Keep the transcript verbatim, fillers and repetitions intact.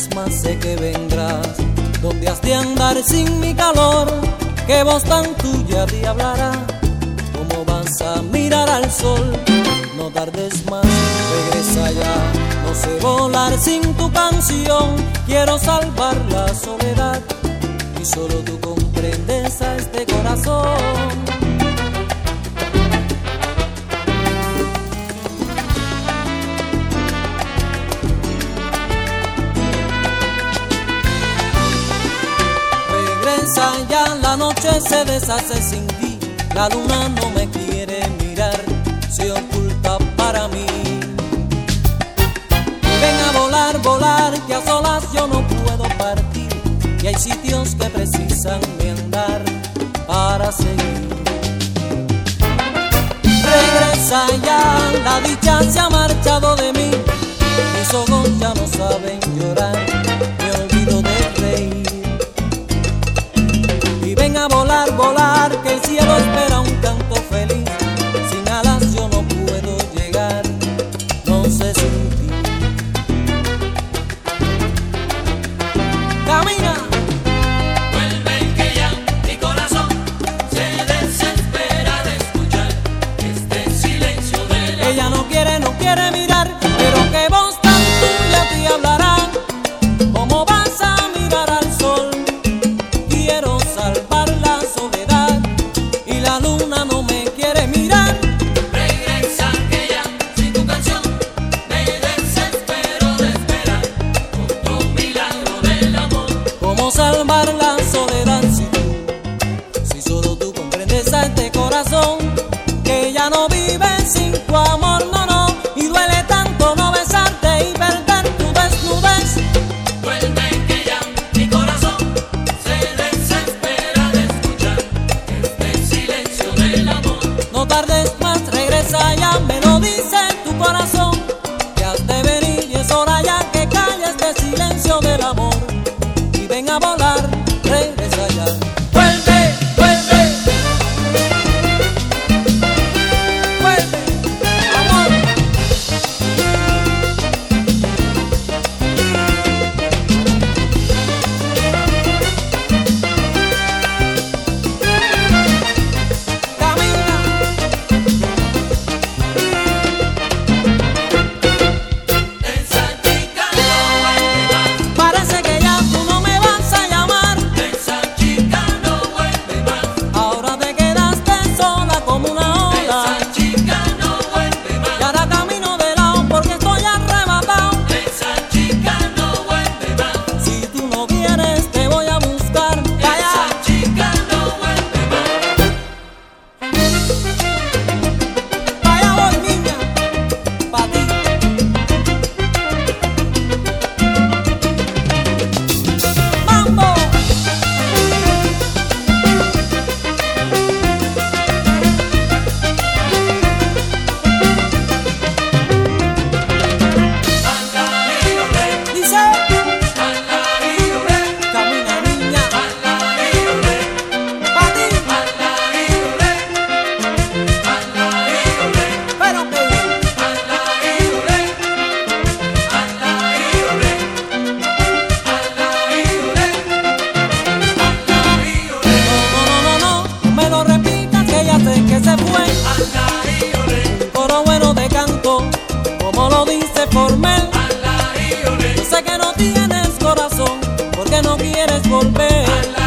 más sé que vendrás. ¿Dónde has de andar sin mi calor? ¿Qué voz tan tuya te hablará? ¿Cómo vas a mirar al sol? No tardes más, regresa ya. No sé volar sin tu canción, quiero salvar la soledad. Y solo tú comprendes a este corazón. Regresa ya, la noche se deshace sin ti. La luna no me quiere mirar, se oculta para mí. Ven a volar, volar, que a solas yo no puedo partir. Y hay sitios que precisan mi andar para seguir. Regresa ya, la dicha se ha marchado de mí. Mis ojos ya no saben llorar, me olvido de reír. Y ven a volar, volar, que el cielo espera un canto feliz. Sin alas yo no puedo llegar, no sé sin ti. Camina. Vuelve que ya mi corazón se desespera de escuchar este silencio de la... Ella no quiere, no quiere mirar, pero que voz tan tuya te hablará. ¿Cómo vas a mirar al sol? Quiero salvar la soledad y la luna no me quiere mirar. Regresa que ya sin tu canción me desespero de esperar otro milagro del amor. ¿Cómo salvar la soledad si tú, si solo tú comprendes a este corazón que ya no vive sin tu amor? No, no, y duele tanto no besarte y perder tu desnudez. Vuelve que ya mi corazón se desespera de escuchar este silencio del amor. No tardes más, regresa ya, me lo dice tu corazón, que has de venir y es hora ya que calle este silencio del amor. Y ven a volar, regresa ya. Vuelve, vuelve. Vuelve, amor. Camina. Esa chica no vuelve más. Parece que ya tú no me vas a llamar. Esa chica no vuelve más. Ahora te quedaste sola como una ola. Esa chica no vuelve Y más. ahora camino de lado porque estoy arrebatado. Esa chica no vuelve más. Si tú no vienes te voy a buscar. Vaya, Esa chica no vuelve más. vaya voy niña, pa' ti. ¡Mambo! Dice, camina niña, pa' ti. Pero que bien. No, no, no, no, no me lo repitas que ya sé que se fue. Un coro bueno de canto, como lo dice Formel. Yo sé que no tienes corazón, porque no quieres volver.